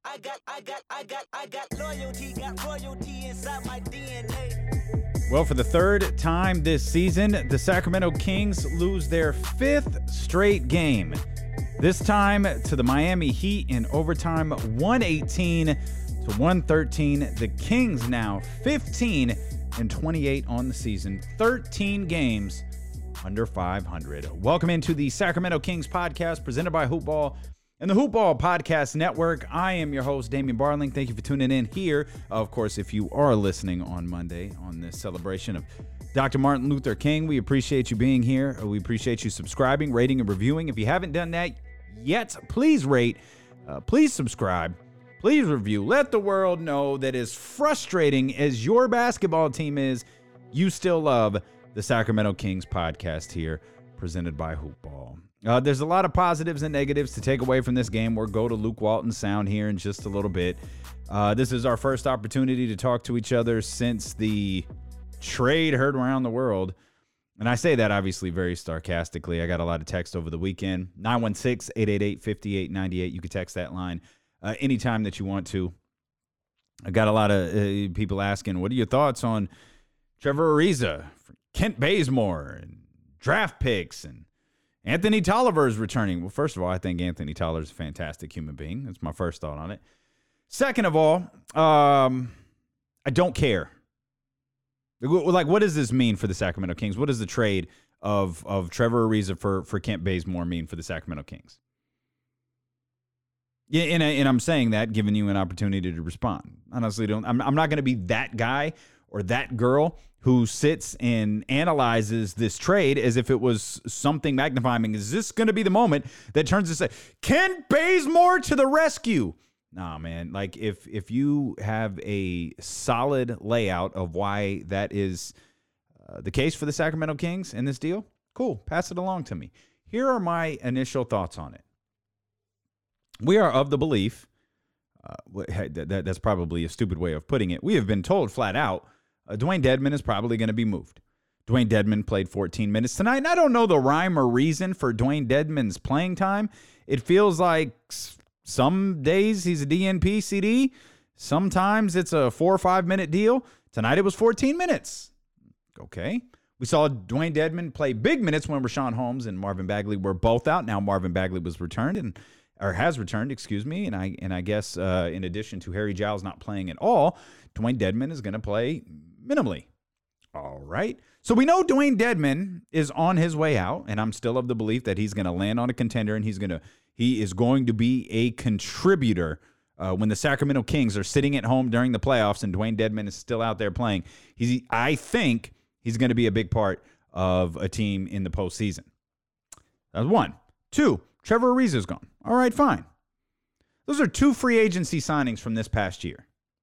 got loyalty, got royalty inside my DNA. Well, for the third time this season, the Sacramento Kings lose their fifth straight game. This time to the Miami Heat in overtime, 118-113. The Kings now 15-28 on the season, 13 games under 500. Welcome into the Sacramento Kings podcast presented by Hoopball and the Hoopball Podcast Network. I am your host, Damian Barling. Thank you for tuning in here. Of course, if you are listening on Monday on this celebration of Dr. Martin Luther King, we appreciate you being here. We appreciate you subscribing, rating, and reviewing. If you haven't done that yet, please rate, please subscribe, please review. Let the world know that as frustrating as your basketball team is, you still love the Sacramento Kings podcast here, presented by Hoopball. There's a lot of positives and negatives to take away from this game. We'll go to Luke Walton's sound here in just a little bit. This is our first opportunity to talk to each other since the trade heard around the world. And I say that obviously very sarcastically. I got a lot of text over the weekend. 916-888-5898. You can text that line anytime that you want to. I got a lot of people asking, what are your thoughts on Trevor Ariza, Kent Bazemore, and draft picks, and Anthony Tolliver is returning? Well, first of all, I think Anthony Tolliver is a fantastic human being. That's my first thought on it. Second of all, I don't care. Like, what does this mean for the Sacramento Kings? What does the trade of Trevor Ariza for Kent Bazemore mean for the Sacramento Kings? Yeah, and I'm saying that, giving you an opportunity to respond. Honestly, I'm not going to be that guy or that girl who sits and analyzes this trade as if it was something magnifying. Is this going to be the moment that turns to say, Kent Bazemore to the rescue? Nah, man. Like, if you have a solid layout of why that is the case for the Sacramento Kings in this deal, cool. Pass it along to me. Here are my initial thoughts on it. We are of the belief, that's probably a stupid way of putting it. We have been told flat out, Dwayne Dedmon is probably going to be moved. Dwayne Dedmon played 14 minutes tonight, and I don't know the rhyme or reason for Dwayne Dedmon's playing time. It feels like some days he's a DNP CD. Sometimes it's a 4 or 5 minute deal. Tonight it was 14 minutes. Okay. We saw Dwayne Dedmon play big minutes when Rashawn Holmes and Marvin Bagley were both out. Now Marvin Bagley has returned, and I guess in addition to Harry Giles not playing at all, Dwayne Dedmon is going to play minimally. All right. So we know Dwayne Dedmon is on his way out, and I'm still of the belief that he's going to land on a contender, and he is going to be a contributor when the Sacramento Kings are sitting at home during the playoffs and Dwayne Dedmon is still out there playing. I think he's going to be a big part of a team in the postseason. That's one. Two, Trevor Ariza is gone. All right, fine. Those are two free agency signings from this past year.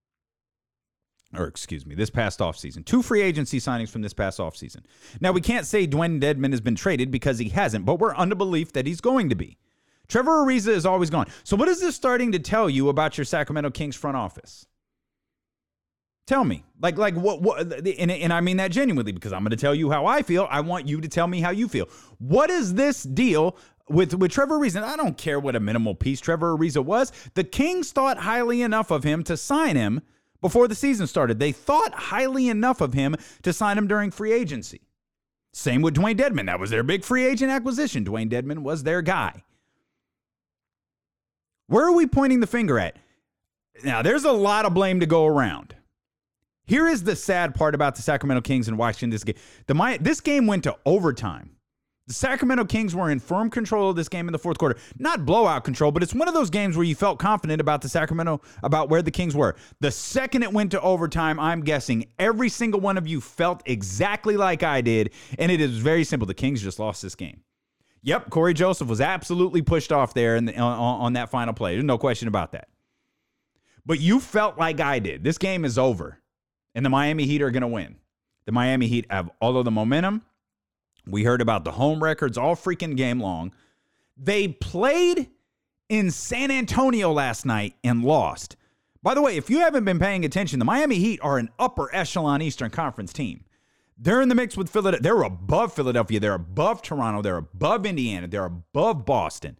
This past offseason. Two free agency signings from this past offseason. Now, we can't say Dwayne Dedmon has been traded because he hasn't, but we're under belief that he's going to be. Trevor Ariza is always gone. So what is this starting to tell you about your Sacramento Kings front office? Tell me. Like what and I mean that genuinely, because I'm going to tell you how I feel. I want you to tell me how you feel. What is this deal with Trevor Ariza? I don't care what a minimal piece Trevor Ariza was. The Kings thought highly enough of him to sign him before the season started. They thought highly enough of him to sign him during free agency. Same with Dwayne Dedmon. That was their big free agent acquisition. Dwayne Dedmon was their guy. Where are we pointing the finger at? Now, there's a lot of blame to go around. Here is the sad part about the Sacramento Kings and watching this game. This game went to overtime. The Sacramento Kings were in firm control of this game in the fourth quarter. Not blowout control, but it's one of those games where you felt confident about about where the Kings were. The second it went to overtime, I'm guessing every single one of you felt exactly like I did, and it is very simple. The Kings just lost this game. Yep, Corey Joseph was absolutely pushed off there on that final play. There's no question about that. But you felt like I did. This game is over, and the Miami Heat are going to win. The Miami Heat have all of the momentum. We heard about the home records all freaking game long. They played in San Antonio last night and lost. By the way, if you haven't been paying attention, the Miami Heat are an upper echelon Eastern Conference team. They're in the mix with Philadelphia. They're above Philadelphia. They're above Toronto. They're above Indiana. They're above Boston.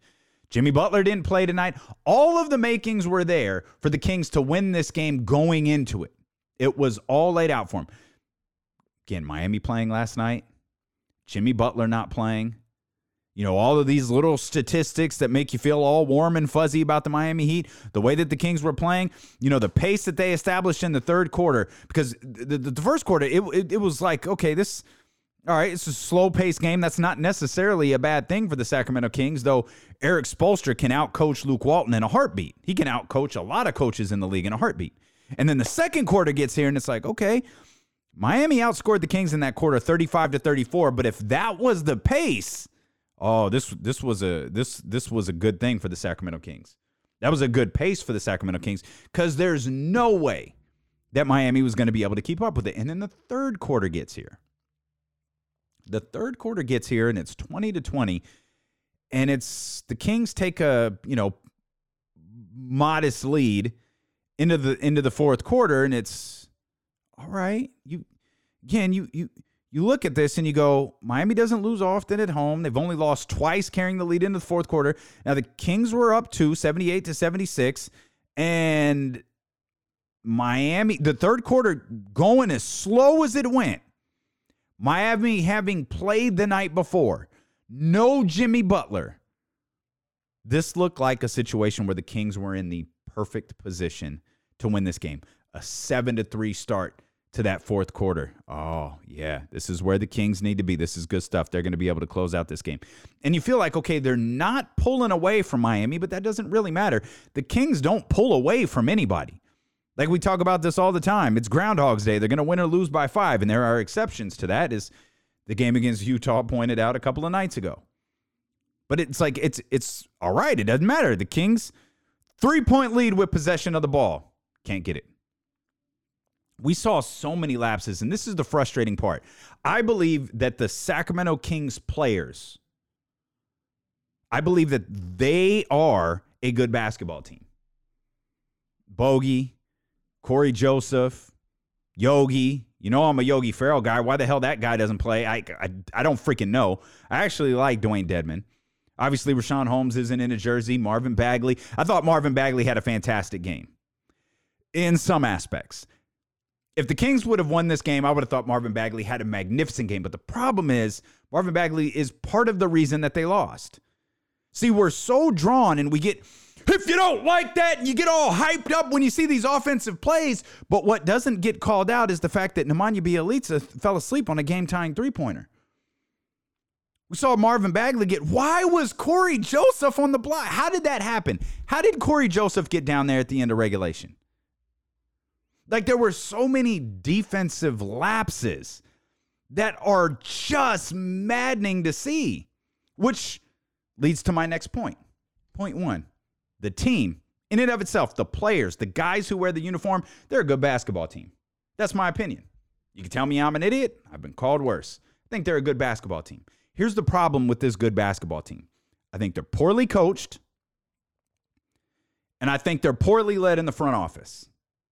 Jimmy Butler didn't play tonight. All of the makings were there for the Kings to win this game going into it. It was all laid out for them. Again, Miami playing last night. Jimmy Butler not playing. All of these little statistics that make you feel all warm and fuzzy about the Miami Heat, the way that the Kings were playing, the pace that they established in the third quarter, because the first quarter, it was like, okay, all right, it's a slow-paced game. That's not necessarily a bad thing for the Sacramento Kings, though Eric Spoelstra can outcoach Luke Walton in a heartbeat. He can outcoach a lot of coaches in the league in a heartbeat. And then the second quarter gets here, and it's like, okay, Miami outscored the Kings in that quarter 35-34, but if that was the pace, this was a good thing for the Sacramento Kings. That was a good pace for the Sacramento Kings because there's no way that Miami was going to be able to keep up with it. And then the third quarter gets here. The third quarter gets here, and it's 20-20, and it's the Kings take a modest lead into the fourth quarter, and it's all right. You look at this and you go, Miami doesn't lose often at home. They've only lost twice carrying the lead into the fourth quarter. Now the Kings were up 78-76, and Miami, the third quarter going as slow as it went. Miami having played the night before, no Jimmy Butler. This looked like a situation where the Kings were in the perfect position to win this game. A 7-3 start to that fourth quarter. Oh, yeah, this is where the Kings need to be. This is good stuff. They're going to be able to close out this game. And you feel like, okay, they're not pulling away from Miami, but that doesn't really matter. The Kings don't pull away from anybody. Like we talk about this all the time. It's Groundhog's Day. They're going to win or lose by 5, and there are exceptions to that, as the game against Utah pointed out a couple of nights ago. But it's like, it's all right. It doesn't matter. The Kings, 3-point lead with possession of the ball. Can't get it. We saw so many lapses, and this is the frustrating part. I believe that the Sacramento Kings players, I believe that they are a good basketball team. Bogey, Corey Joseph, Yogi. I'm a Yogi Ferrell guy. Why the hell that guy doesn't play? I don't freaking know. I actually like Dwayne Dedmon. Obviously, Rashawn Holmes isn't in a jersey. Marvin Bagley. I thought Marvin Bagley had a fantastic game in some aspects. If the Kings would have won this game, I would have thought Marvin Bagley had a magnificent game. But the problem is, Marvin Bagley is part of the reason that they lost. See, we're so drawn, and we get, if you don't like that, and you get all hyped up when you see these offensive plays. But what doesn't get called out is the fact that Nemanja Bjelica fell asleep on a game-tying three-pointer. We saw Marvin Bagley why was Corey Joseph on the block? How did that happen? How did Corey Joseph get down there at the end of regulation? Like, there were so many defensive lapses that are just maddening to see, which leads to my next point. Point 1, the team, in and of itself, the players, the guys who wear the uniform, they're a good basketball team. That's my opinion. You can tell me I'm an idiot. I've been called worse. I think they're a good basketball team. Here's the problem with this good basketball team. I think they're poorly coached, and I think they're poorly led in the front office.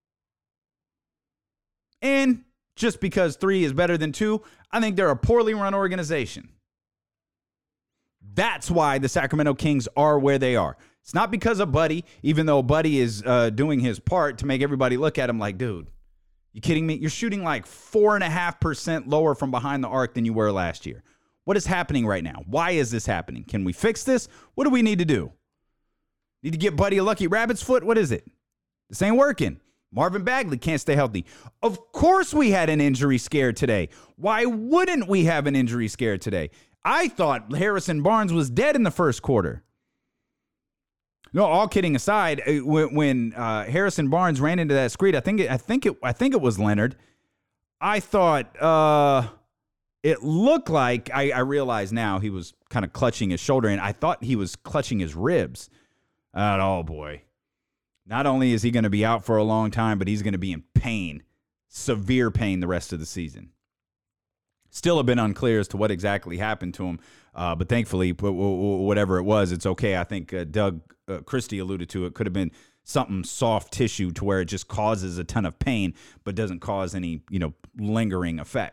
And just because 3 is better than 2, I think they're a poorly run organization. That's why the Sacramento Kings are where they are. It's not because of Buddy, even though Buddy is doing his part to make everybody look at him like, dude, you kidding me? You're shooting like 4.5% lower from behind the arc than you were last year. What is happening right now? Why is this happening? Can we fix this? What do we need to do? Need to get Buddy a lucky rabbit's foot? What is it? This ain't working. Marvin Bagley can't stay healthy. Of course we had an injury scare today. Why wouldn't we have an injury scare today? I thought Harrison Barnes was dead in the first quarter. No, all kidding aside, when Harrison Barnes ran into that screen, I think it was Leonard. I thought it looked like I realize now he was kind of clutching his shoulder, and I thought he was clutching his ribs. Oh boy. Not only is he going to be out for a long time, but he's going to be in pain, severe pain the rest of the season. Still a bit unclear as to what exactly happened to him, but thankfully, whatever it was, it's okay. I think Doug Christie alluded to it. Could have been something soft tissue to where it just causes a ton of pain, but doesn't cause any lingering effects,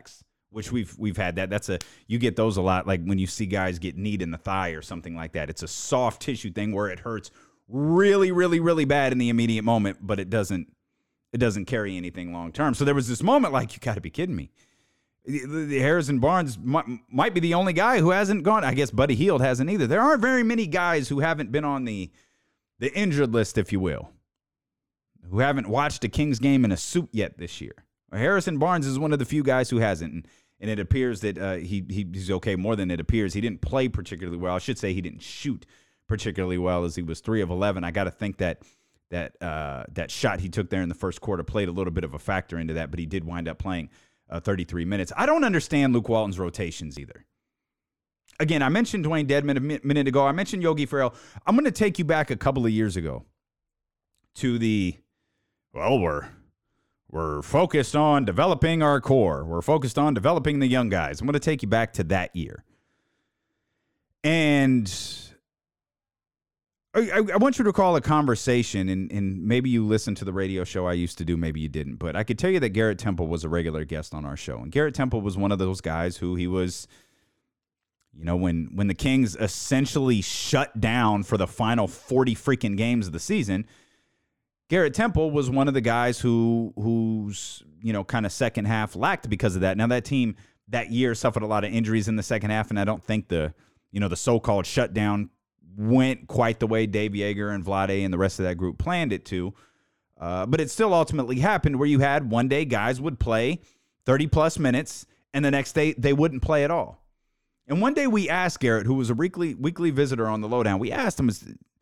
which we've had that. You get those a lot, like when you see guys get kneed in the thigh or something like that. It's a soft tissue thing where it hurts really, really, really bad in the immediate moment, but it doesn't carry anything long term. So there was this moment like, you got to be kidding me. The Harrison Barnes might be the only guy who hasn't gone. I guess Buddy Hield hasn't either. There aren't very many guys who haven't been on the injured list, if you will, who haven't watched a Kings game in a suit yet this year. Harrison Barnes is one of the few guys who hasn't, and it appears that he's okay. More than it appears, he didn't play particularly well. I should say he didn't shoot particularly well, as he was 3 of 11. I got to think that shot he took there in the first quarter played a little bit of a factor into that, but he did wind up playing 33 minutes. I don't understand Luke Walton's rotations either. Again, I mentioned Dwayne Dedmon a minute ago. I mentioned Yogi Ferrell. I'm going to take you back a couple of years ago to we're focused on developing our core. We're focused on developing the young guys. I'm going to take you back to that year. And I want you to recall a conversation, and maybe you listened to the radio show I used to do, maybe you didn't, but I could tell you that Garrett Temple was a regular guest on our show. And Garrett Temple was one of those guys who he was, when the Kings essentially shut down for the final 40 freaking games of the season, Garrett Temple was one of the guys whose kind of second half lacked because of that. Now, that team that year suffered a lot of injuries in the second half, and I don't think the so-called shutdown went quite the way Dave Yeager and Vlade and the rest of that group planned it to. But it still ultimately happened where you had one day guys would play 30-plus minutes, and the next day they wouldn't play at all. And one day we asked Garrett, who was a weekly visitor on the Lowdown, we asked him,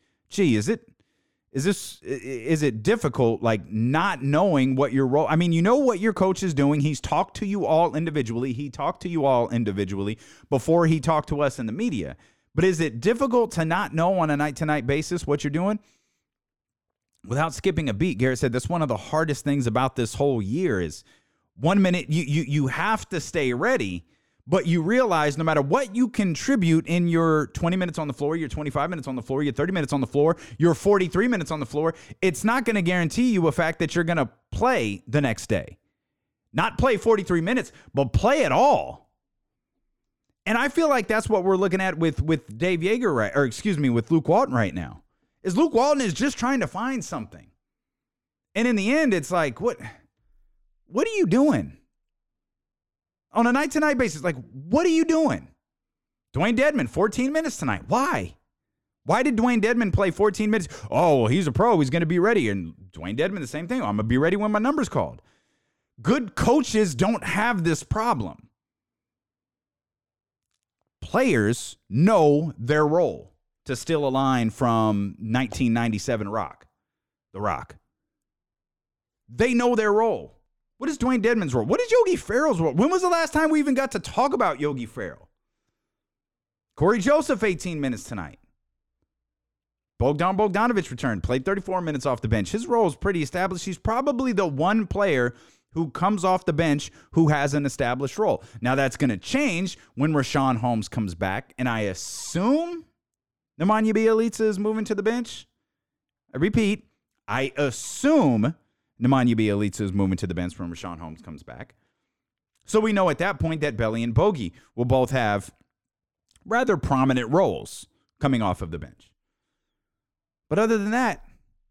is it difficult, like, not knowing what your role? I mean, you know what your coach is doing. He's talked to you all individually. He talked to you all individually before he talked to us in the media. But is it difficult to not know on a night-to-night basis what you're doing? Without skipping a beat, Garrett said that's one of the hardest things about this whole year is 1 minute you have to stay ready, but you realize no matter what you contribute in your 20 minutes on the floor, your 25 minutes on the floor, your 30 minutes on the floor, your 43 minutes on the floor, it's not going to guarantee you a fact that you're going to play the next day. Not play 43 minutes, but play at all. And I feel like that's what we're looking at with Dave Yeager, with Luke Walton right now. Is Luke Walton is just trying to find something. And in the end, it's like, what are you doing? On a night-to-night basis, like, what are you doing? Dwayne Dedmon, 14 minutes tonight. Why? Why did Dwayne Dedmon play 14 minutes? Oh, he's a pro. He's going to be ready. And Dwayne Dedmon, the same thing. I'm going to be ready when my number's called. Good coaches don't have this problem. Players know their role, to steal a line from 1997 The Rock. They know their role. What is Dwayne Dedmon's role? What is Yogi Ferrell's role? When was the last time we even got to talk about Yogi Ferrell? Corey Joseph, 18 minutes tonight. Bogdan Bogdanovic returned, played 34 minutes off the bench. His role is pretty established. He's probably the one player who comes off the bench who has an established role. Now, that's going to change when Richaun Holmes comes back, and I assume Nemanja Bjelica is moving to the bench. I repeat, I assume Nemanja Bjelica is moving to the bench when Richaun Holmes comes back. So we know at that point that Belly and Bogey will both have rather prominent roles coming off of the bench. But other than that,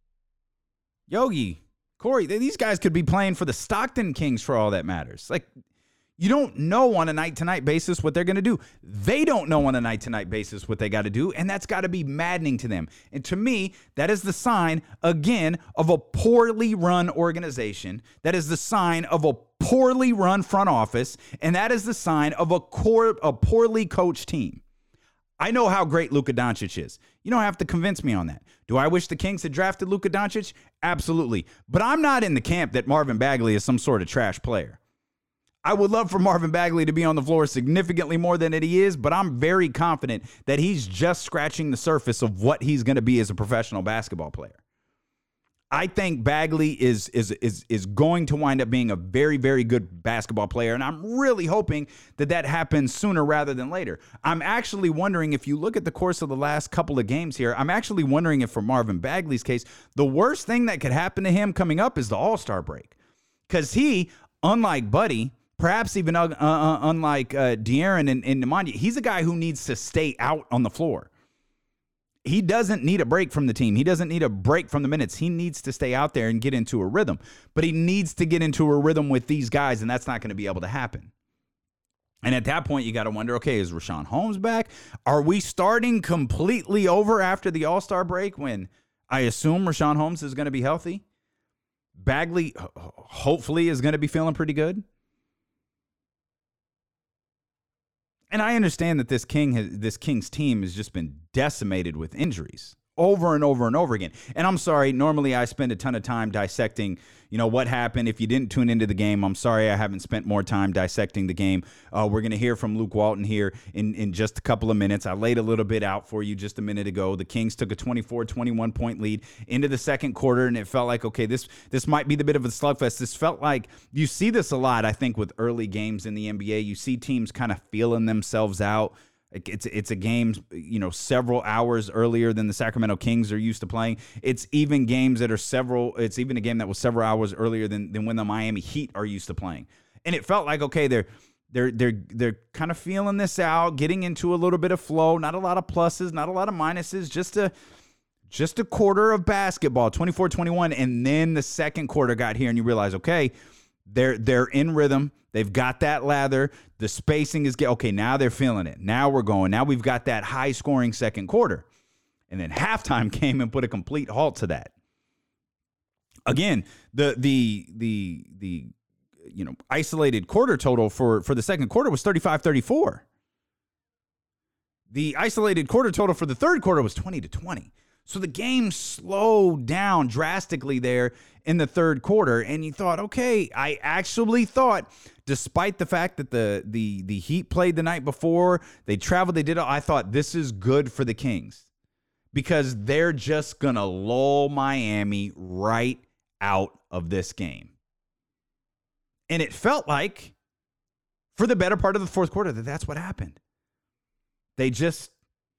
Yogi, Corey, these guys could be playing for the Stockton Kings for all that matters. Like, you don't know on a night-to-night basis what they're going to do. They don't know on a night-to-night basis what they got to do, and that's got to be maddening to them. And to me, that is the sign, again, of a poorly run organization. That is the sign of a poorly run front office, and that is the sign of a poorly coached team. I know how great Luka Doncic is. You don't have to convince me on that. Do I wish the Kings had drafted Luka Doncic? Absolutely. But I'm not in the camp that Marvin Bagley is some sort of trash player. I would love for Marvin Bagley to be on the floor significantly more than he is, but I'm very confident that he's just scratching the surface of what he's going to be as a professional basketball player. I think Bagley is going to wind up being a very, very good basketball player, and I'm really hoping that happens sooner rather than later. I'm actually wondering, if you look at the course of the last couple of games here, I'm actually wondering if for Marvin Bagley's case, the worst thing that could happen to him coming up is the All-Star break. Because he, unlike Buddy, Perhaps even unlike De'Aaron and Nemanja, he's a guy who needs to stay out on the floor. He doesn't need a break from the team. He doesn't need a break from the minutes. He needs to stay out there and get into a rhythm. But he needs to get into a rhythm with these guys, and that's not going to be able to happen. And at that point, you got to wonder, okay, is Richaun Holmes back? Are we starting completely over after the All-Star break when I assume Richaun Holmes is going to be healthy? Bagley, hopefully, is going to be feeling pretty good. And I understand that this Kings team has just been decimated with injuries over and over and over again. And I'm sorry, normally I spend a ton of time dissecting, what happened. If you didn't tune into the game, I'm sorry I haven't spent more time dissecting the game. We're going to hear from Luke Walton here in just a couple of minutes. I laid a little bit out for you just a minute ago. The Kings took a 24-21 point lead into the second quarter, and it felt like, okay, this might be the bit of a slugfest. This felt like, you see this a lot, I think, with early games in the NBA. You see teams kind of feeling themselves out. It's a game, several hours earlier than the Sacramento Kings are used to playing. It's even games that are it's even a game that was several hours earlier than when the Miami Heat are used to playing. And it felt like, okay, they're kind of feeling this out, getting into a little bit of flow, not a lot of pluses, not a lot of minuses, just a quarter of basketball, 24-21, and then the second quarter got here and you realize, okay, they're in rhythm. They've got that lather. The spacing is okay. Now they're feeling it. Now we're going. Now we've got that high-scoring second quarter. And then halftime came and put a complete halt to that. Again, the isolated quarter total for the second quarter was 35-34. The isolated quarter total for the third quarter was 20-20. So the game slowed down drastically there in the third quarter, and you thought, okay, I actually thought, despite the fact that the Heat played the night before, they traveled, they did it, I thought this is good for the Kings because they're just going to lull Miami right out of this game. And it felt like, for the better part of the fourth quarter, that's what happened. They just,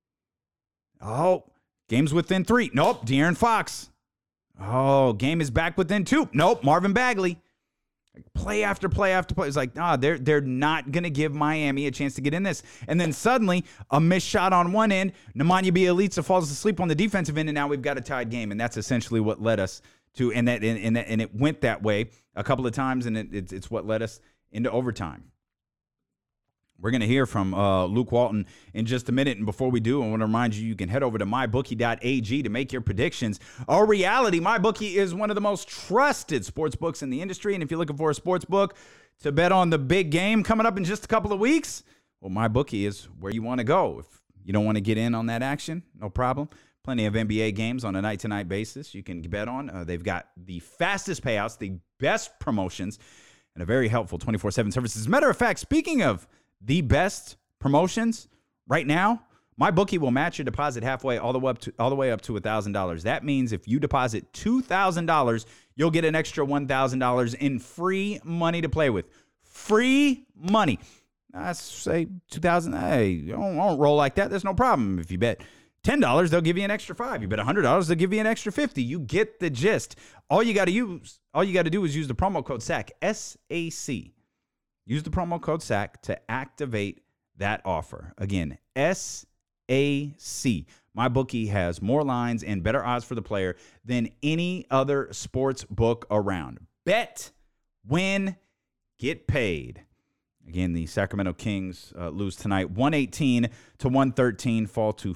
game's within 3. Nope, De'Aaron Fox. Game is back within 2. Nope, Marvin Bagley. Play after play after play. It's like, they're not going to give Miami a chance to get in this. And then suddenly, a missed shot on one end. Nemanja Bjelica falls asleep on the defensive end, and now we've got a tied game. And that's essentially what led us to, and it went that way a couple of times, and it's what led us into overtime. We're going to hear from Luke Walton in just a minute. And before we do, I want to remind you, you can head over to mybookie.ag to make your predictions. A reality, MyBookie is one of the most trusted sports books in the industry. And if you're looking for a sports book to bet on the big game coming up in just a couple of weeks, well, MyBookie is where you want to go. If you don't want to get in on that action, no problem. Plenty of NBA games on a night-to-night basis you can bet on. They've got the fastest payouts, the best promotions, and a very helpful 24/7 service. As a matter of fact, speaking of the best promotions right now, MyBookie will match your deposit halfway all the way up to $1,000. That means if you deposit $2,000, you'll get an extra $1,000 in free money to play with. Free money. Let's say $2,000. Hey, don't roll like that. There's no problem. If you bet $10, they'll give you an extra $5. You bet $100, they'll give you an extra $50. You get the gist. All you got to do is use the promo code SAC, SAC. Use the promo code SAC to activate that offer. Again, SAC. MyBookie has more lines and better odds for the player than any other sports book around. Bet, win, get paid. Again, the Sacramento Kings lose tonight 118-113, fall to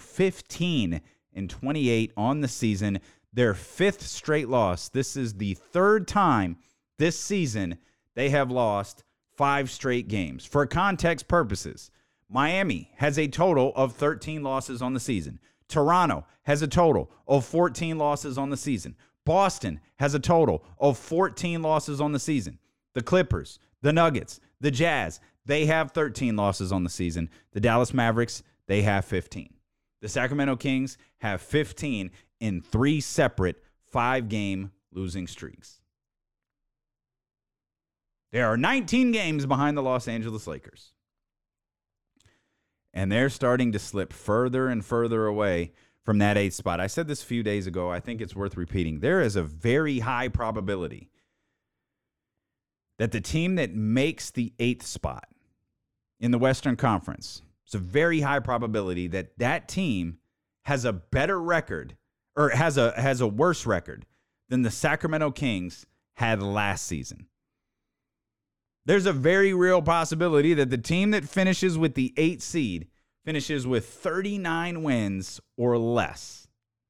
15-28 on the season. Their 5th straight loss. This is the 3rd time this season they have lost 5 straight games. For context purposes, Miami has a total of 13 losses on the season. Toronto has a total of 14 losses on the season. Boston has a total of 14 losses on the season. The Clippers, the Nuggets, the Jazz, they have 13 losses on the season. The Dallas Mavericks, they have 15. The Sacramento Kings have 15 in 3 separate 5-game losing streaks. There are 19 games behind the Los Angeles Lakers. And they're starting to slip further and further away from that 8th spot. I said this a few days ago. I think it's worth repeating. There is a very high probability that the team that makes the 8th spot in the Western Conference, it's a very high probability that that team has a better record or has a worse record than the Sacramento Kings had last season. There's a very real possibility that the team that finishes with the 8th seed finishes with 39 wins or less.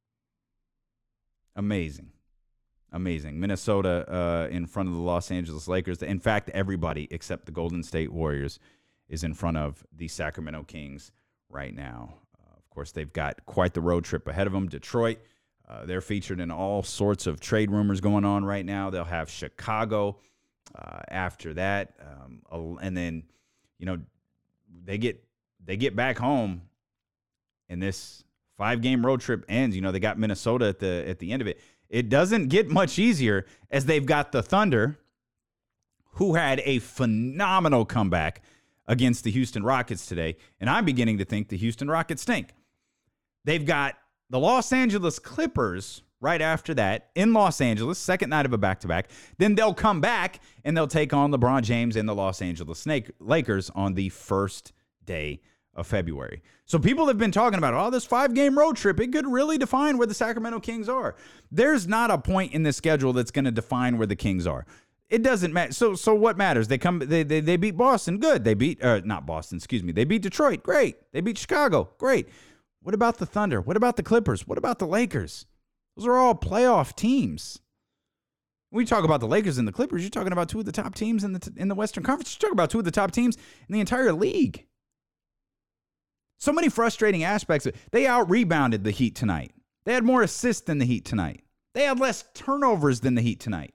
Amazing. Minnesota in front of the Los Angeles Lakers. In fact, everybody except the Golden State Warriors is in front of the Sacramento Kings right now. Of course, they've got quite the road trip ahead of them. Detroit, they're featured in all sorts of trade rumors going on right now. They'll have Chicago after that. And then, they get back home and this 5-game road trip ends. They got Minnesota at the end of it. It doesn't get much easier as they've got the Thunder, who had a phenomenal comeback against the Houston Rockets today. And I'm beginning to think the Houston Rockets stink. They've got the Los Angeles Clippers right after that in Los Angeles, second night of a back-to-back. Then they'll come back and they'll take on LeBron James and the Los Angeles Lakers on the first day of February. So people have been talking about, this 5-game road trip, it could really define where the Sacramento Kings are. There's not a point in the schedule that's going to define where the Kings are. It doesn't matter. So what matters? They beat Boston, good. They beat not Boston, excuse me. They beat Detroit, great. They beat Chicago, great. What about the Thunder? What about the Clippers? What about the Lakers? Those are all playoff teams. When you talk about the Lakers and the Clippers, you're talking about two of the top teams in the Western Conference. You're talking about two of the top teams in the entire league. So many frustrating aspects. They out-rebounded the Heat tonight. They had more assists than the Heat tonight. They had less turnovers than the Heat tonight.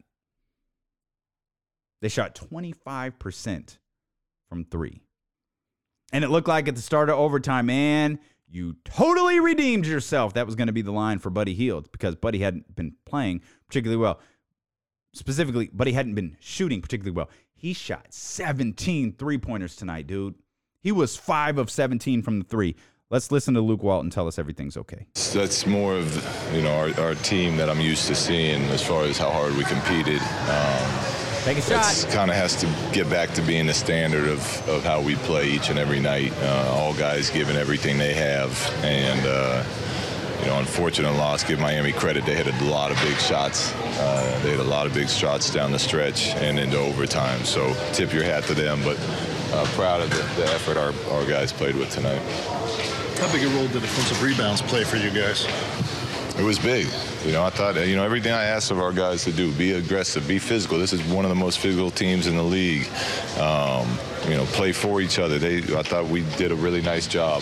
They shot 25% from 3. And it looked like at the start of overtime, man, you totally redeemed yourself. That was going to be the line for Buddy Hield because Buddy hadn't been playing particularly well. Specifically, Buddy hadn't been shooting particularly well. He shot 17 three-pointers tonight, dude. He was 5 of 17 from the 3. Let's listen to Luke Walton tell us everything's okay. That's more of our team that I'm used to seeing as far as how hard we competed. Take a shot. It kind of has to get back to being the standard of how we play each and every night. All guys giving everything they have. And, unfortunate loss. Give Miami credit. They hit a lot of big shots. They hit a lot of big shots down the stretch and into overtime. So tip your hat to them. But proud of the effort our guys played with tonight. How big a role did defensive rebounds play for you guys? It was big. I thought, everything I asked of our guys to do, be aggressive, be physical. This is one of the most physical teams in the league. Play for each other. I thought we did a really nice job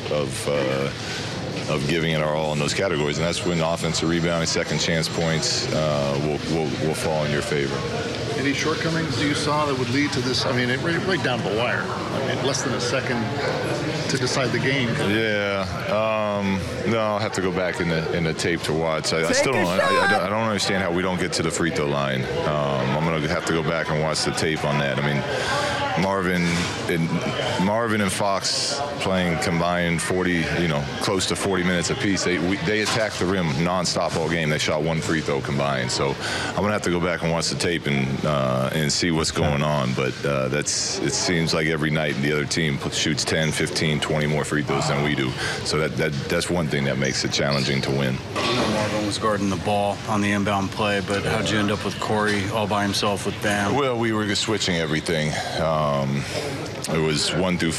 of giving it our all in those categories. And that's when offensive rebounding, second chance points will fall in your favor. Any shortcomings you saw that would lead to this? Right down to the wire. Less than a second to decide the game. Yeah. No, I'll have to go back in the tape to watch. I still don't. I don't understand how we don't get to the free throw line. I'm gonna have to go back and watch the tape on that. Marvin and Fox playing combined 40, close to 40 minutes apiece. They attacked the rim nonstop all game. They shot 1 free throw combined. So I'm gonna have to go back and watch the tape and see what's going on. But it seems like every night the other team shoots 10, 15, 20 more free throws than we do. So that's one thing that makes it challenging to win. Marvin was guarding the ball on the inbound play, but how'd you end up with Corey all by himself with Bam? Well, we were switching everything. It was 1 through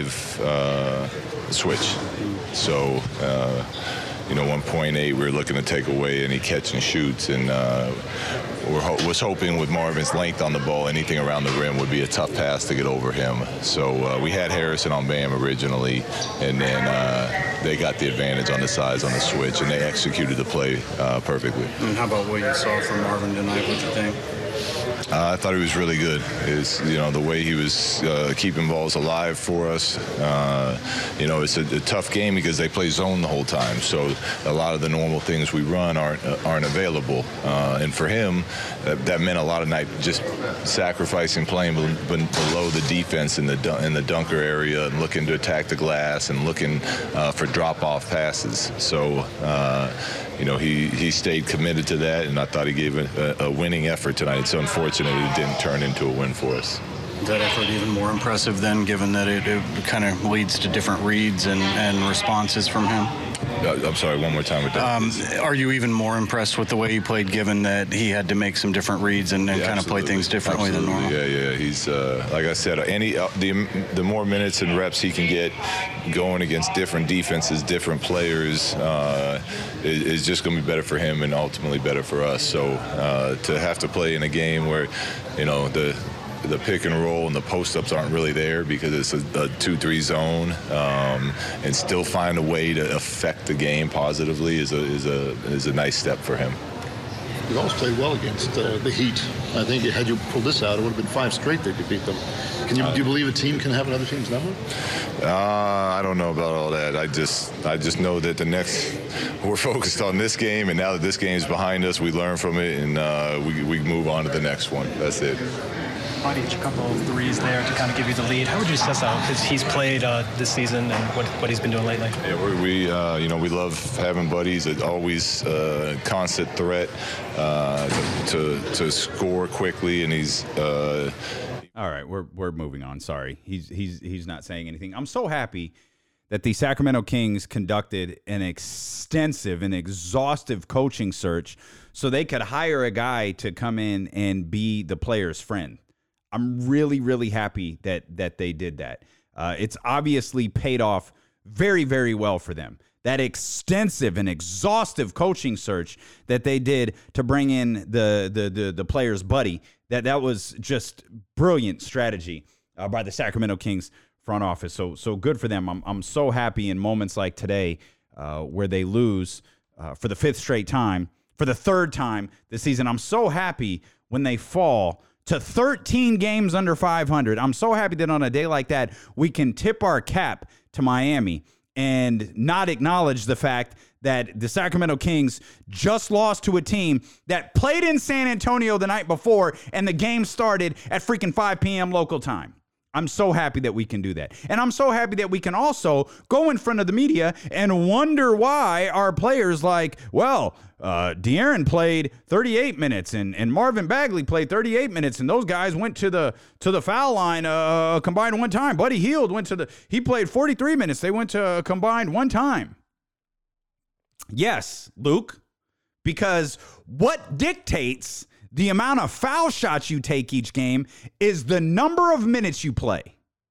5 switch. So, 1.8 we were looking to take away any catch and shoots, and was hoping with Marvin's length on the ball, anything around the rim would be a tough pass to get over him. So we had Harrison on Bam originally, and then they got the advantage on the size on the switch, and they executed the play perfectly. And how about what you saw from Marvin tonight? What'd you think? I thought he was really good. The way he was keeping balls alive for us. It's a tough game because they play zone the whole time. So a lot of the normal things we run aren't available. And for him, that meant a lot of night just sacrificing playing below the defense in the dunker area and looking to attack the glass and looking for drop-off passes. So, he stayed committed to that, and I thought he gave a winning effort tonight. It's unfortunate it didn't turn into a win for us. Is that effort even more impressive then, given that it kind of leads to different reads and responses from him? I'm sorry, one more time with that. Are you even more impressed with the way he played, given that he had to make some different reads and kind of play things differently than normal? Yeah. He's like I said, the more minutes and reps he can get going against different defenses, different players, is just going to be better for him and ultimately better for us. So to have to play in a game where the pick and roll and the post-ups aren't really there because it's a 2-3 zone, and still find a way to affect the game positively is a nice step for him. You've always played well against the Heat. I think had you pulled this out, it would have been 5 straight that you beat them. Do you believe a team can have another team's number? I don't know about all that. I just know that we're focused on this game, and now that this game is behind us, we learn from it, and we move on to the next one. That's it. A couple of threes there to kind of give you the lead. How would you assess that? Because he's played this season and what he's been doing lately. Yeah, we love having buddies. It's always a constant threat to score quickly, and he's. All right, we're moving on. Sorry, he's not saying anything. I'm so happy that the Sacramento Kings conducted an extensive and exhaustive coaching search so they could hire a guy to come in and be the player's friend. I'm really, really happy that they did that. It's obviously paid off very, very well for them. That extensive and exhaustive coaching search that they did to bring in the player's buddy, that was just brilliant strategy by the Sacramento Kings front office. So good for them. I'm so happy in moments like today where they lose for the 5th straight time, for the 3rd time this season. I'm so happy when they fall to 13 games under 500. I'm so happy that on a day like that, we can tip our cap to Miami and not acknowledge the fact that the Sacramento Kings just lost to a team that played in San Antonio the night before, and the game started at freaking 5 p.m. local time. I'm so happy that we can do that. And I'm so happy that we can also go in front of the media and wonder why our players De'Aaron played 38 minutes and Marvin Bagley played 38 minutes, and those guys went to the foul line combined one time. Buddy Hield he played 43 minutes. They went to combined one time. Yes, Luke, because what dictates the amount of foul shots you take each game is the number of minutes you play.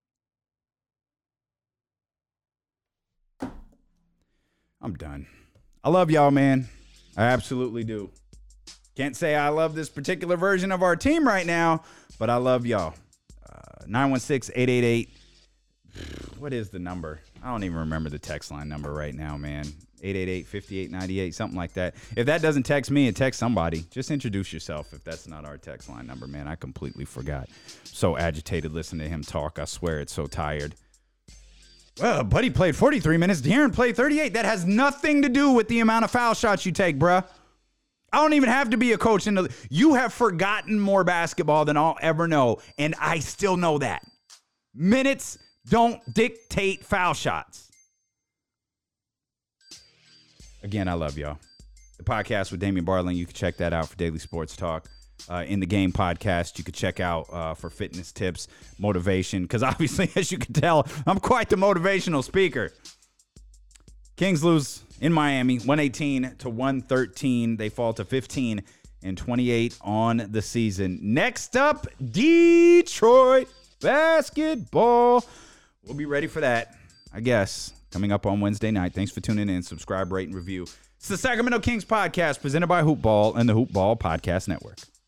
I'm done. I love y'all, man. I absolutely do. Can't say I love this particular version of our team right now, but I love y'all. 916-888. What is the number? I don't even remember the text line number right now, man. 888-5898, something like that. If that doesn't text me, and text somebody. Just introduce yourself if that's not our text line number, man. I completely forgot. So agitated listening to him talk. I swear it's so tired. Well, Buddy played 43 minutes. De'Aaron played 38. That has nothing to do with the amount of foul shots you take, bruh. I don't even have to be a coach. You have forgotten more basketball than I'll ever know, and I still know that. Minutes don't dictate foul shots. Again, I love y'all. The podcast with Damian Barling, you can check that out for Daily Sports Talk. In the Game podcast, you could check out for fitness tips, motivation, because obviously, as you can tell, I'm quite the motivational speaker. Kings lose in Miami, 118-113. They fall to 15-28 on the season. Next up, Detroit basketball. We'll be ready for that, I guess, coming up on Wednesday night. Thanks for tuning in. Subscribe, rate, and review. It's the Sacramento Kings podcast presented by Hoop Ball and the Hoop Ball Podcast Network.